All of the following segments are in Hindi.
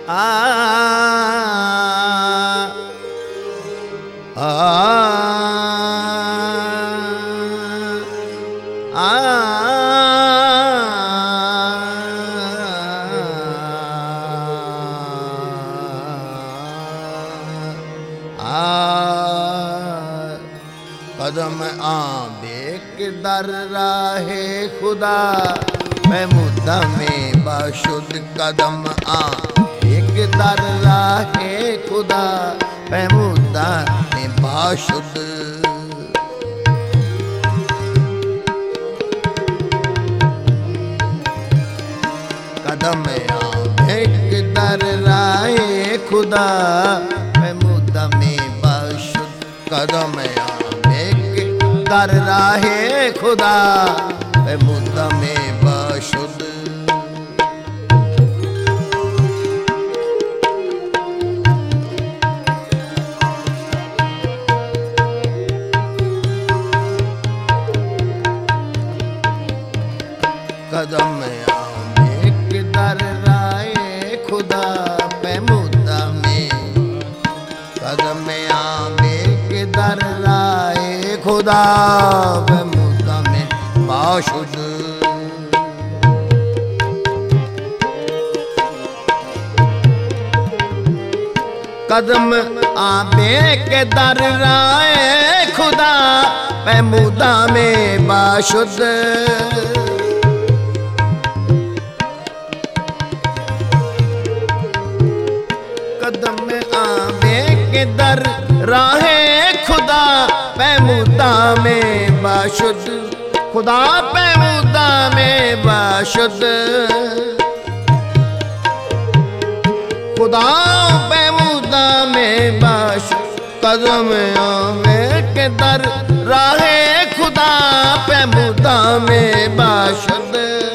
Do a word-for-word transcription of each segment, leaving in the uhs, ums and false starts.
आ आ आ कदम आंबे दर राहे खुदा मैं मुद्दा में बाशुद कदम आंबे दर राहे खुदा मैं मुद्दा में बाशुद कदम आंबे दर राहे खुदा मैं मुद्दा में बाशुद कदम आंबे दर राहे खुदा मैं मुद्दा में बाशुद कदम आंबे दर राहे खुदा मैं मुद्दा में कदम आंबे दर राहे खुदा मैं मुद्दा में बाशुद कदम आंबे के दर राहे खुदा मैं मुद्दा में बाशुद कदम आंबे के दर राहे खुदा मैं मुद्दा में बाशुद खुदा पे मुद्दा में बाशुद खुदा पे मुद्दा में बाशुद कदम आंबे के दर राहे खुदा पे मुद्दा में बाशुद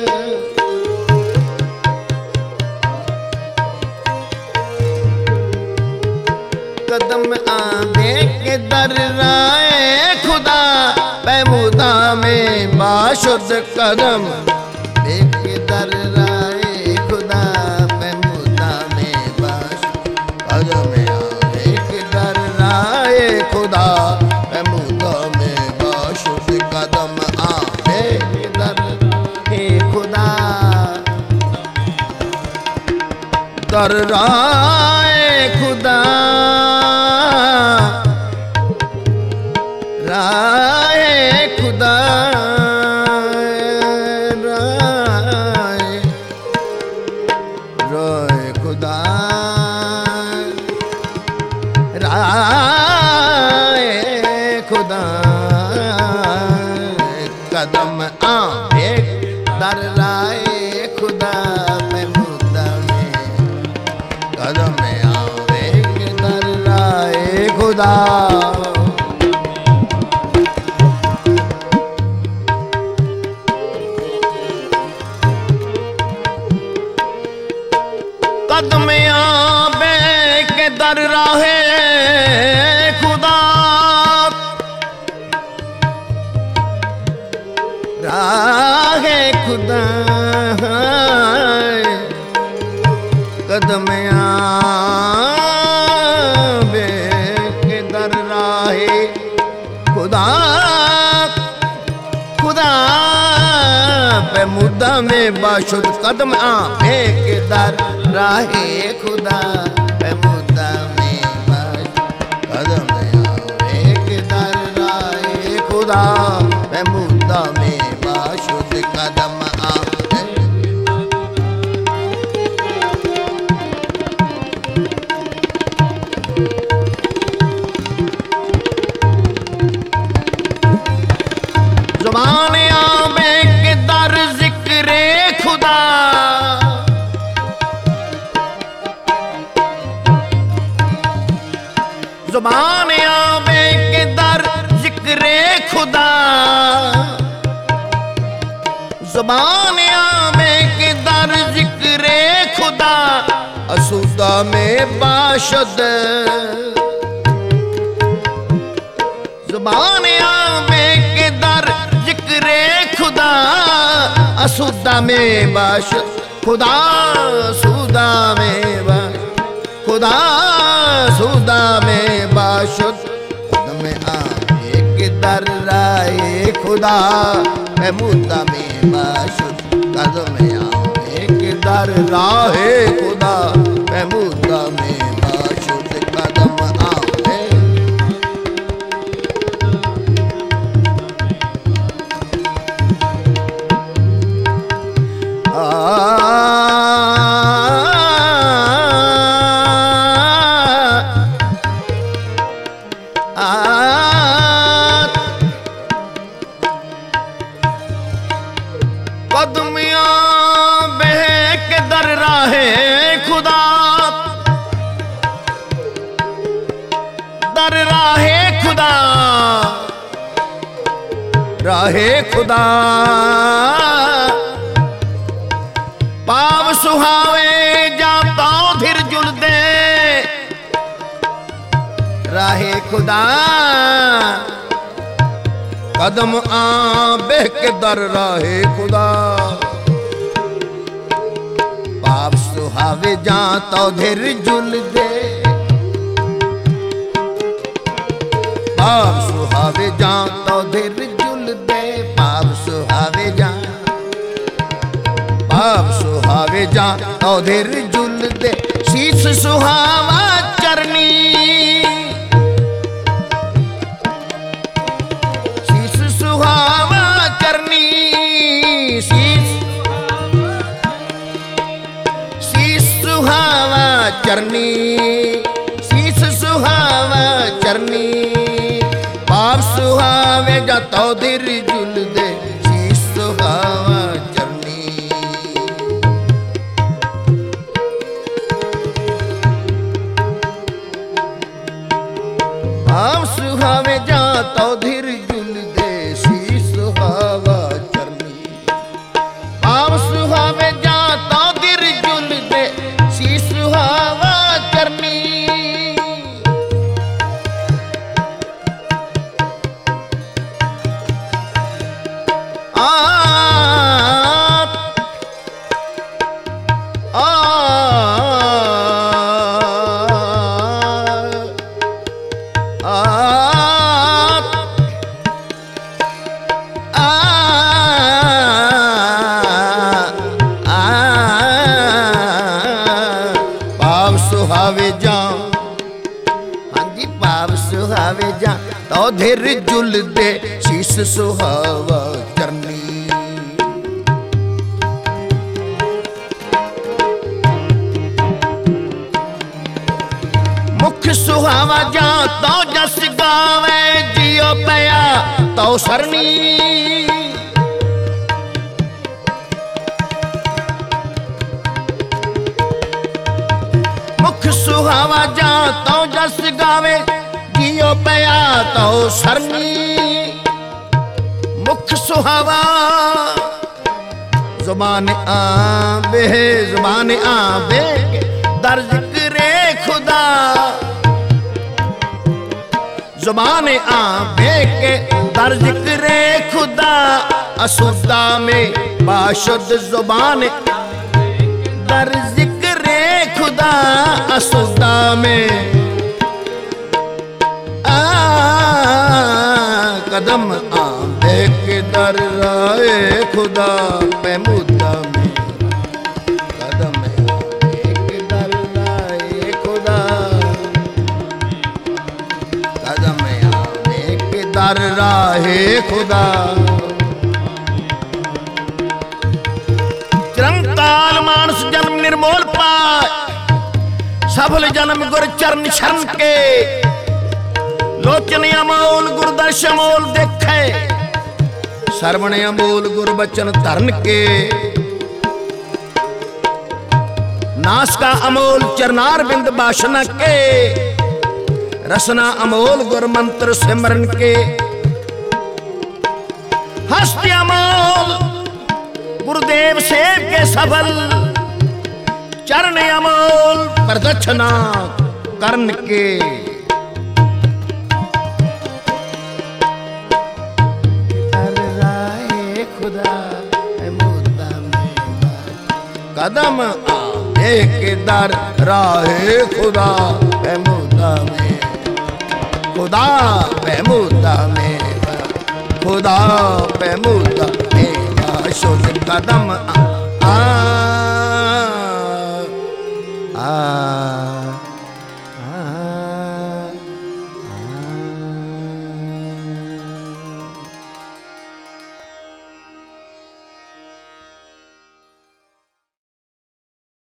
कदम आंबे के दर राहे खुदा मैं मुद्दा में बाशुद कदम के दर राहे खुदा मैं मुद्दा में बाशुद कदम आंबे के दर राहे खुदा मैं मुद्दा में बाशुद कदम आंबे के दर हे खुदा दर राहे खुदा राहे खुदा राहे राहे खुदा राहे खुदा कदम आंबे दर राहे खुदा मैं मुद्दा में कदम आंबे दर राहे खुदा कदम आंबे के दर राहे खुदा राहे खुदा कदम आंबे के दर राहे खुदा खुदा पे मुद्दा में बाशुद कदम आंबे के दर राहे खुदा पे मुद्दा में बाशुद कदम आंबे के दर राहे खुदा पे मुद्दा में बाशुद कदम आंबे ज़ुबान आंबे के दर ज़िक्रे खुदा ज़ुबान आंबे के दर ज़िक्रे खुदा ज़ुबान आंबे के दर ज़िक्रे खुदा असुदा में बाशुद ज़ुबान आंबे के दर ज़िक्रे खुदा असुदा में बाशुद खुदा सुदा में बाशुद खुदा सुदा में बाशुद कदम आवे के दर राहे खुदा महमूदा में बाशुद कदम आवे के दर राहे खुदा महमूदा में बाशुद कदम आवे। कदमिया बह के दर राहे खुदा दर राहे खुदा राहे खुदा पाव सुहावे जाता धिर जुल दे राहे खुदा कदम आवे के दर राहे खुदा पाप सुहावे जाता धिर जुल दे पाप सुहावे जाता धिर जुल दे पाप सुहावे जा पाप सुहावे जाता धिर जुल दे शीश सुहावा चरनी सुहावा चरनी शीश शीश सुहावा चरनी शीश सुहावा चरनी पाप सुहावे जाता धिर जुल दे शीश सुहावा चरनी। पाप सुहावे जाता धिर जुल दे सुहावा चरनी पाव सुहावे जाता धिर जुल दे सी सुहावा चरनी। आ सुहावे जा हाँ जी पाव सुहावे जा तो धिर जुल दे शीश सुहावा चरनी। मुख सुहावा जा तो जस गावे जियो पया तो सरनी सुहावा जा तो जस गावे जियो पया तो सरनी। मुख सुहावा जुबान आवे जुबान आवे दर जिक्रे खुदा जुबान आवे के दर जिक्रे खुदा असुदा में बाशुद जुबान दर जिक्रे खुदा असुदा में आ कदम आवे के दर राहे खुदा महमूदा में कदम आवे के दर राहे खुदा कदम आवे के दर राहे खुदा। चिरंकाल मानस जन्म निर्मोल पाय सफल जन्म गुर चरण शरण के लोचन अमोल गुरदर्श अमोल देखे श्रवण अमोल गुर बचन धरन के नासका अमोल चरनार बिंद बासना के रसना अमोल गुर मंत्र सिमरन के हस्त अमोल गुरुदेव सेव के सफल चरण अमोल प्रदक्षिणा कर्ण के खुदा कदम आ दर राहे खुदा महमूदा में खुदा महमूदा में खुदा महमूदा में बाशुद कदम आ आ, आ